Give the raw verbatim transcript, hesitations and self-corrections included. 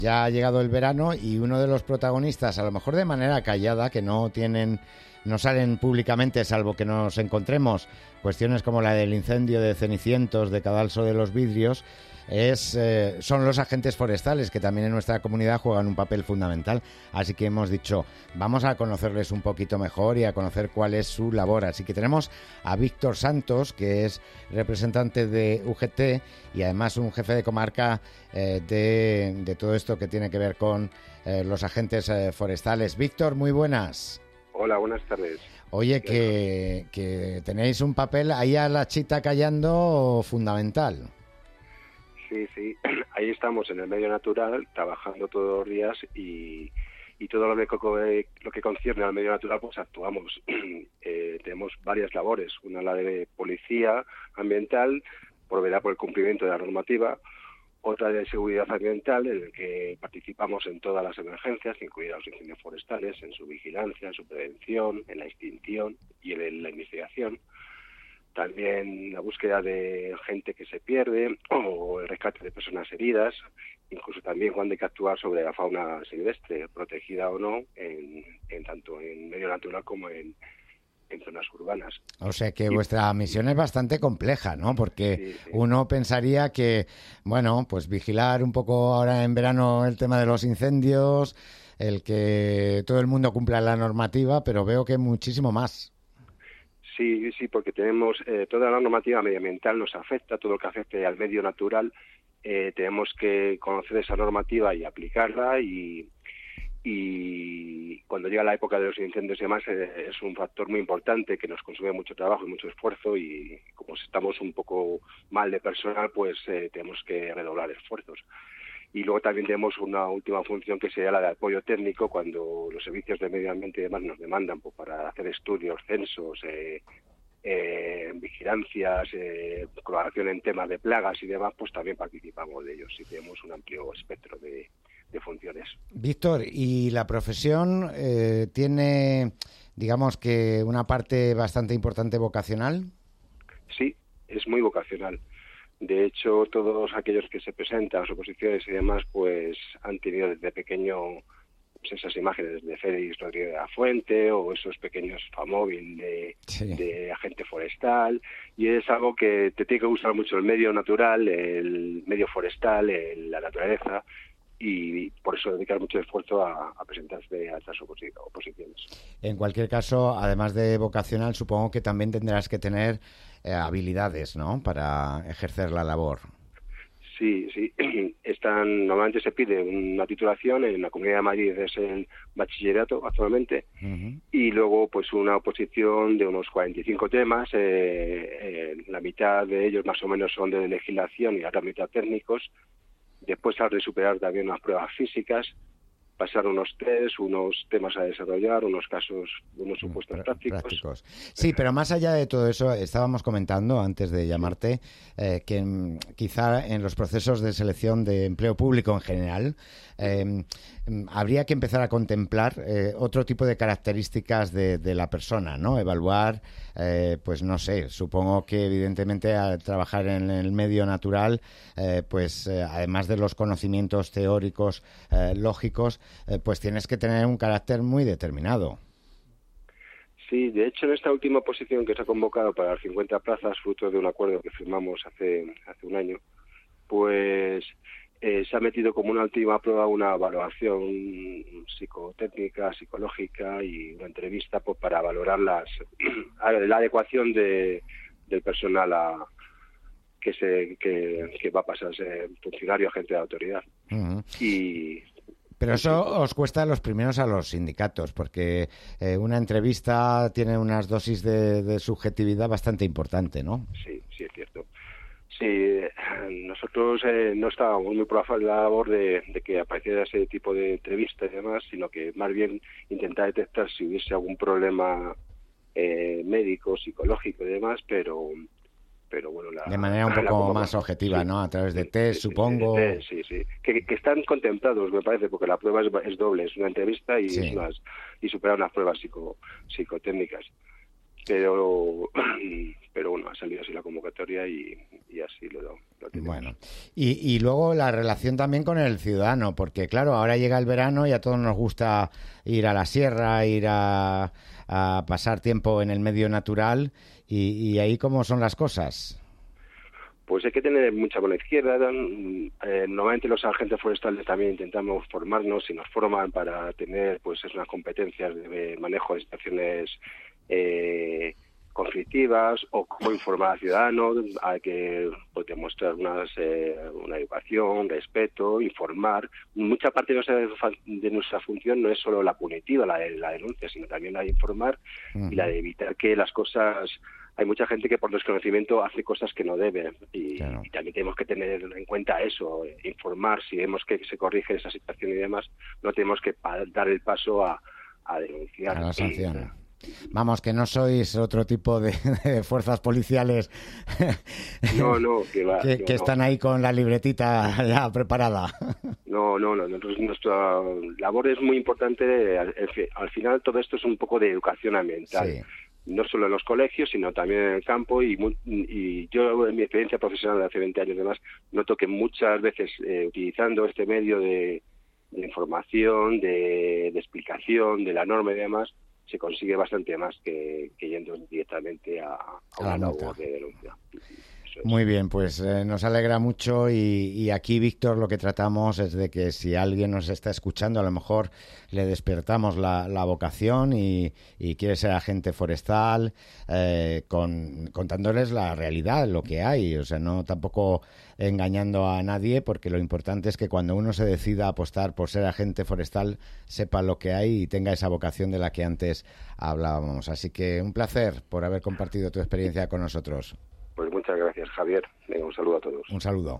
Ya ha llegado el verano y uno de los protagonistas, a lo mejor de manera callada, que no tienen, no salen públicamente, salvo que nos encontremos cuestiones como la del incendio de Cenicientos, de Cadalso de los Vidrios, es, eh, son los agentes forestales, que también en nuestra comunidad juegan un papel fundamental. Así que hemos dicho, vamos a conocerles un poquito mejor y a conocer cuál es su labor. Así que tenemos a Víctor Santos, que es representante de U G T y además un jefe de comarca eh, de, de todo esto que tiene que ver con eh, los agentes eh, forestales. Víctor, muy buenas. Hola, buenas tardes. Oye, que, que tenéis un papel ahí a la chita callando fundamental. Sí, sí, ahí estamos en el medio natural, trabajando todos los días y, y todo lo que, lo que concierne al medio natural, pues actuamos. Eh, tenemos varias labores, una la de policía ambiental, proveerá por el cumplimiento de la normativa, otra de seguridad ambiental, en el que participamos en todas las emergencias, incluidas los incendios forestales, en su vigilancia, en su prevención, en la extinción y en la investigación. También la búsqueda de gente que se pierde o el rescate de personas heridas, incluso también cuando hay que actuar sobre la fauna silvestre, protegida o no, en, en tanto en medio natural como en, en zonas urbanas. O sea que y, vuestra misión es bastante compleja, ¿no? Porque sí, sí. uno pensaría que, bueno, pues vigilar un poco ahora en verano el tema de los incendios, el que todo el mundo cumpla la normativa, pero veo que muchísimo más. Sí, sí, porque tenemos eh, toda la normativa medioambiental nos afecta, todo lo que afecte al medio natural, eh, tenemos que conocer esa normativa y aplicarla y, y cuando llega la época de los incendios y demás eh, es un factor muy importante que nos consume mucho trabajo y mucho esfuerzo y como estamos un poco mal de personal, pues eh, tenemos que redoblar esfuerzos. Y luego también tenemos una última función que sería la de apoyo técnico cuando los servicios de medio ambiente y demás nos demandan pues, para hacer estudios, censos, eh, eh, vigilancias, eh, colaboración en temas de plagas y demás, pues también participamos de ellos y tenemos un amplio espectro de, de funciones. Víctor, ¿y la profesión eh, tiene, digamos que una parte bastante importante vocacional? Sí, es muy vocacional. De hecho, todos aquellos que se presentan a las oposiciones y demás, pues han tenido desde pequeño pues, esas imágenes de Félix Rodríguez de la Fuente o esos pequeños famóvil de, sí. de agente forestal. Y es algo que te tiene que gustar mucho el medio natural, el medio forestal, el, la naturaleza. Y por eso dedicar mucho esfuerzo a, a presentarse a estas oposiciones. En cualquier caso, además de vocacional, supongo que también tendrás que tener eh, habilidades, ¿no?, para ejercer la labor. Sí, sí. Están, normalmente se pide una titulación, en la Comunidad de Madrid es el bachillerato actualmente, uh-huh. y luego pues una oposición de unos cuarenta y cinco temas, eh, eh, la mitad de ellos más o menos son de legislación y la otra mitad técnicos. Después has de superar también unas pruebas físicas, pasar unos test, unos temas a desarrollar, unos casos, unos supuestos Pr- prácticos. prácticos. Sí, pero más allá de todo eso, estábamos comentando antes de llamarte eh, que m, quizá en los procesos de selección de empleo público en general eh, habría que empezar a contemplar eh, otro tipo de características de, de la persona, ¿no? Evaluar, eh, pues no sé, supongo que evidentemente al trabajar en el medio natural, eh, pues eh, además de los conocimientos teóricos, eh, lógicos, eh, pues tienes que tener un carácter muy determinado. Sí, de hecho en esta última posición que se ha convocado para las cincuenta plazas, fruto de un acuerdo que firmamos hace, hace un año, pues eh, se ha metido como una última prueba una evaluación psicotécnica, psicológica y una entrevista pues, para valorar las, la adecuación de, del personal a, que, se, que, que va a pasar a ser funcionario, agente de autoridad. Uh-huh. Y... Pero eso os cuesta los primeros a los sindicatos, porque eh, una entrevista tiene unas dosis de, de subjetividad bastante importante, ¿no? Sí, sí, es cierto. Sí, nosotros eh, no estábamos muy por la labor de, de que apareciera ese tipo de entrevistas y demás, sino que más bien intentar detectar si hubiese algún problema eh, médico, psicológico y demás, pero... pero bueno, la, de manera un poco la, más objetiva, sí, ¿no? A través de test, sí, supongo. Sí, sí, sí. sí. Que, que están contemplados, me parece, porque la prueba es, es doble, es una entrevista y, sí. es unas, y supera unas pruebas psico, psicotécnicas. pero pero bueno, ha salido así la convocatoria y, y así lo, lo tenemos. Bueno, y, y luego la relación también con el ciudadano, porque claro, ahora llega el verano y a todos nos gusta ir a la sierra, ir a, a pasar tiempo en el medio natural, y, y ahí cómo son las cosas. Pues hay que tener mucha buena izquierda. Eh, normalmente los agentes forestales también intentamos formarnos y nos forman para tener pues unas competencias de manejo de situaciones eh, conflictivas o cómo informar al ciudadano. Hay que pues, demostrar unas, eh, una educación, respeto, informar. Mucha parte de nuestra, de nuestra función no es solo la punitiva, la de la denuncia, sino también la de informar uh-huh. y la de evitar que las cosas... Hay mucha gente que por desconocimiento hace cosas que no debe y, claro. y también tenemos que tener en cuenta eso, eh, informar. Si vemos que se corrige esa situación y demás, no tenemos que pa- dar el paso a, a denunciar. A la sanción. Vamos, que no sois otro tipo de, de fuerzas policiales no, no, que, va, que, no, que están no. ahí con la libretita ya preparada. No, no, no. Nosotros, nuestra labor es muy importante. Al, al final todo esto es un poco de educación ambiental. Sí. No solo en los colegios, sino también en el campo. Y, y yo, en mi experiencia profesional de hace veinte años y demás, noto que muchas veces eh, utilizando este medio de, de información, de, de explicación de la norma y demás, se consigue bastante más que, que yendo directamente a, a una labor de denuncia. Muy bien, pues eh, nos alegra mucho y, y aquí, Víctor, lo que tratamos es de que si alguien nos está escuchando, a lo mejor le despertamos la, la vocación y, y quiere ser agente forestal, eh, con, contándoles la realidad, lo que hay, o sea, no tampoco engañando a nadie, porque lo importante es que cuando uno se decida apostar por ser agente forestal, sepa lo que hay y tenga esa vocación de la que antes hablábamos. Así que un placer por haber compartido tu experiencia con nosotros. Pues muchas gracias, Javier. Venga, un saludo a todos. Un saludo.